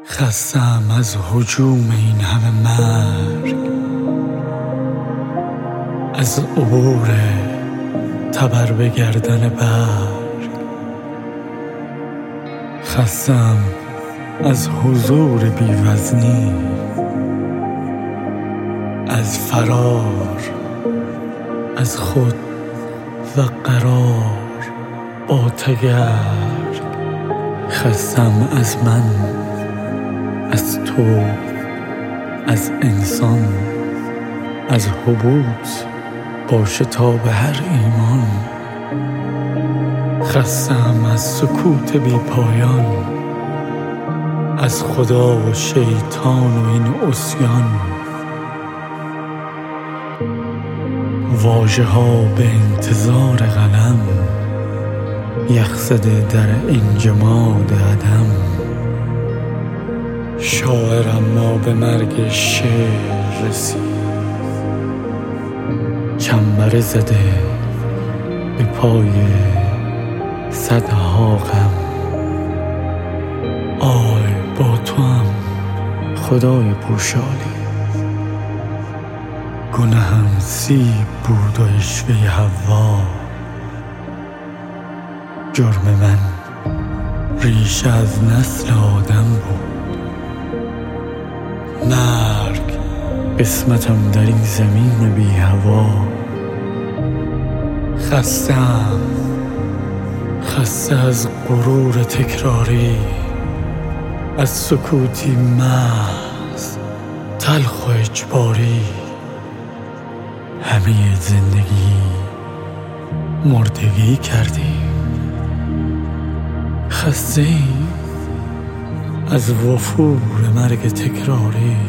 خسته‌ام از هجوم این همه مرگ، از عبور تبر به گردن برگ. خسته‌ام از حضور بی‌وزنی، از فرار از خود و قرار با تگرگ. خسته‌ام از من، از تو، از انسان، از حبوط با شتاب هر ایمان. خسته‌ام از سکوت بی پایان، از خدا و شیطان و این عصیان. واژه ها به انتظار قلم، یخ زده در انجماد عدم. شاعر اما به مرگ شعر رسید، چنبره زده به پای صدها غم. آی با تو هم خدای پوشالی، گناهم سیب بود و عشوه حوا. جرم من ریشه از نسل آدم بود، مرگ قسمتم در این زمین بی هوا. خسته‌ام، خسته از غرور تکراری، از سکوتی محض تلخ و اجباری. همه زندگی مردگی کردیم، خسته‌ایم از وفور مرگ تکراری.